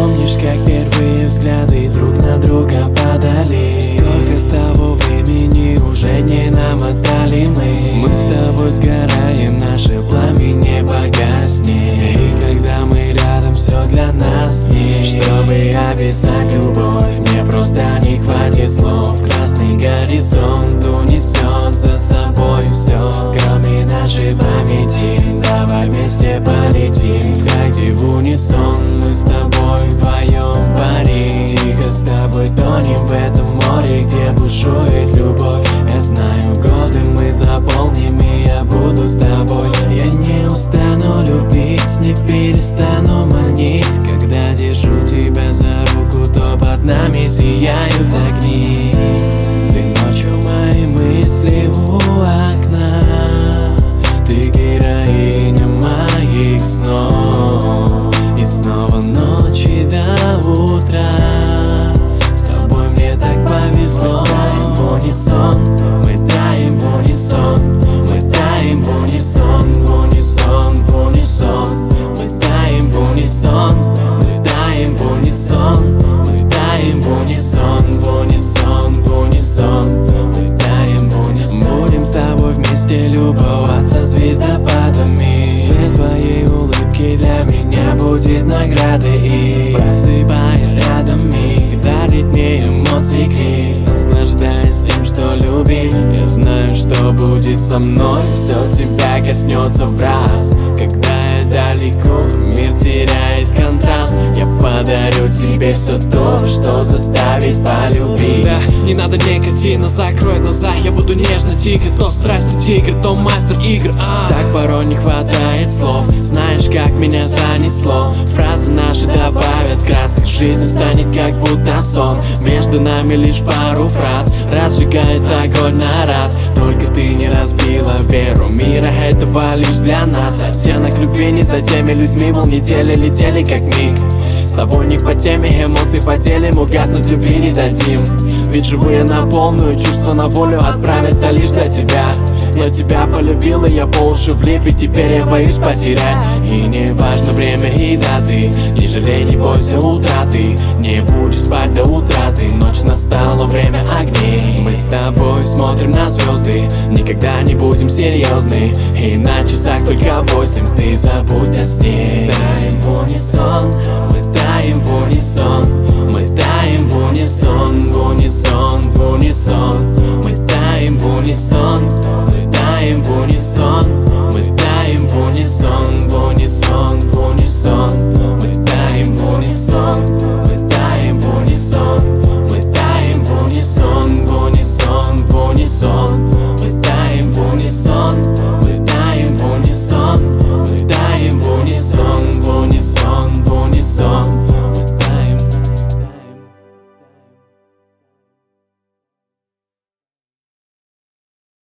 Помнишь, как первые взгляды друг на друга падали? Сколько с того времени уже дней намотали мы с тобой сгораем, наше пламя не погаснет. И когда мы рядом, все для нас есть. Чтобы описать любовь, мне просто не хватит слов. Красный горизонт унесет за собой все, кроме нашей памяти. Давай вместе полетим, глядя в унисон. Мы с тобой вдвоем парим, тихо с тобой тонем в этом море, где бушует любовь. Я знаю, годы мы заполним, и я буду с тобой. Я не устану любить, не перестану манить. Когда держу тебя за руку, то под нами сияют огни. Ты ночью мои мысли у окна, ты героиня моих снов. И снова ночи до утра, с тобой мне так повезло. В унисон, мы таем в унисон, мы таем в унисон, в унисон, в унисон. Мы таем в унисон, мы таем в унисон, мы таем в унисон, в унисон, в унисон. Мы таем в унисон. Будем с тобой вместе любоваться звездопадами. Свет твоей улыбки для меня будет наградой. И просыпаясь рядом миг, дарит мне эмоции крик. Наслаждаясь тем, что любим, я знаю, что будет со мной. Все тебя коснется в раз. Когда я далеко, мир теряет контраст. Я подарю тебе все то, что заставит полюбить. Да, не надо никотина, закрой глаза. Я буду нежно, тихо, то страсть, то тигр, то мастер игр. Так порой не хватает слов. Знаешь, как меня занесло. Фразы наши добавят красок, жизнь станет как будто сон. Между нами лишь пару фраз разжигает огонь на раз. Только ты не разбила веру мира этого лишь для нас. Оттенок любви не за теми людьми был, недели летели как миг. С тобой не по теме, эмоций поделим, угаснуть любви не дадим. Ведь живу я на полную, чувства на волю отправятся лишь для тебя. Я тебя полюбил, и я по уши влип, и теперь я боюсь потерять. И не важно время и даты, не жалей, не бойся утраты. Не будешь спать до утраты, ночь настала, время огней. Мы с тобой смотрим на звезды, никогда не будем серьезны. И на часах только 8, ты забудь о сне. Таем в унисон, мы таем в унисон, мы таем в унисон, в унисон, в унисон. Мы таем в унисон.